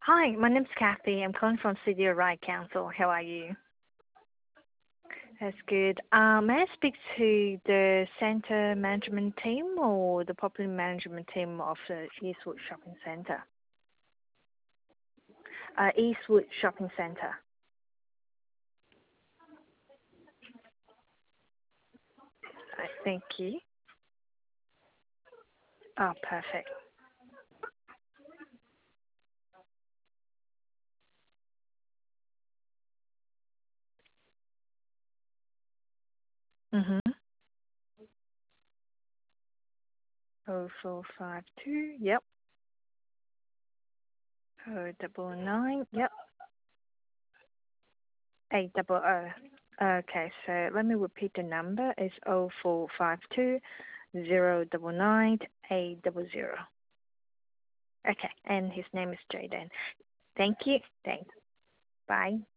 Hi, my name's Kathy. I'm calling from City of Right Council. How are you? That's good. May I speak to the centre management team or the property management team of the Eastwood Shopping Centre? Eastwood Shopping Centre. Thank you. Oh, perfect. Mm-hmm. 0452, yep. 099, yep. 800. Okay, so let me repeat the number. It's 0452 099 800. Okay, and his name is Jaden. Thank you. Thanks. Bye.